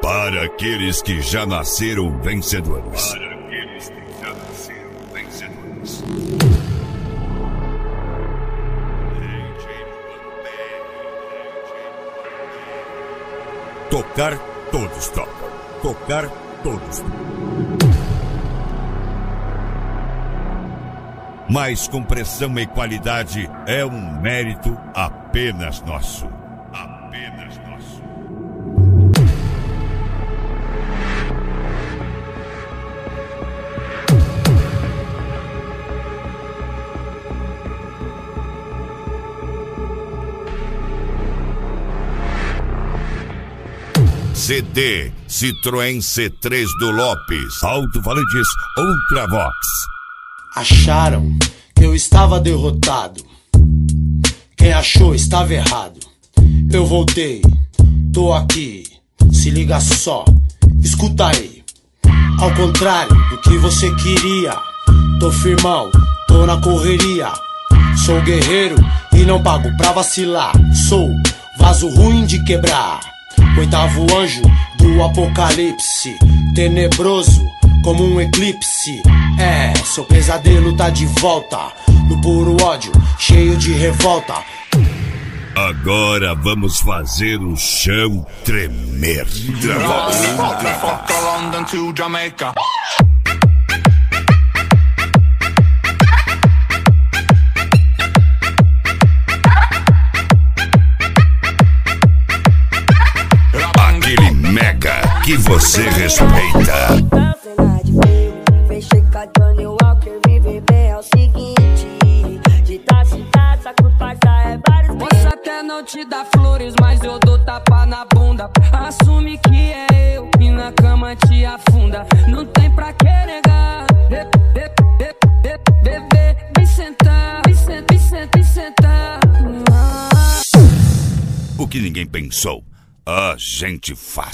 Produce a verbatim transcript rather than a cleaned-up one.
Para aqueles que já nasceram vencedores. Para aqueles que já nasceram vencedores. Tocar, todos tocam. Tocar, todos tocam. Mas compressão e qualidade é um mérito apenas nosso. Apenas nosso. C D Citroën C três do Lopes. Alto-falantes Ultravox. Acharam que eu estava derrotado. Quem achou estava errado. Eu voltei, tô aqui. Se liga só, escuta aí. Ao contrário do que você queria, tô firmão, tô na correria. Sou guerreiro e não pago pra vacilar. Sou vaso ruim de quebrar. Oitavo anjo do apocalipse, tenebroso como um eclipse. É, seu pesadelo tá de volta, no puro ódio, cheio de revolta. Agora vamos fazer o chão tremer. Aquele mega que você respeita. Posso até não te dar flores, mas eu dou tapa na bunda. Assume que é eu e na cama te afunda. Não tem pra que negar. Bebê, vem sentar, vem sentar, vem sentar, vem sentar. O que ninguém pensou, a gente faz.